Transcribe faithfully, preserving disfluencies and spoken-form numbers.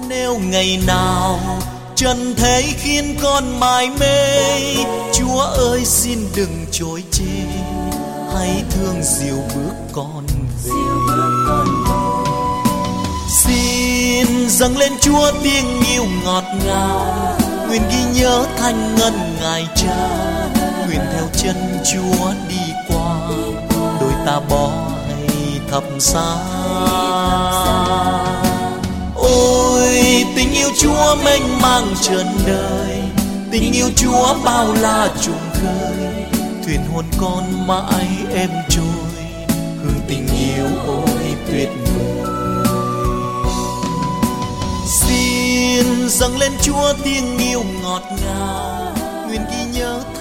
Nếu ngày nào trần thế khiến con mải mê, Chúa ơi xin đừng chối chê, hãy thương dìu bước con về. Xin dâng lên Chúa tiếng yêu ngọt ngào, nguyện ghi nhớ thanh ngân Ngài Cha, nguyện theo chân Chúa đi qua đôi ta bỏ hay thập giá. Ôi tình yêu Chúa mênh mang trần đời, tình yêu Chúa bao la trùng khơi, thuyền hồn con mãi êm trôi, hương tình yêu ôi tuyệt vời. Xin dâng lên Chúa tiếng yêu ngọt ngào, nguyện ghi nhớ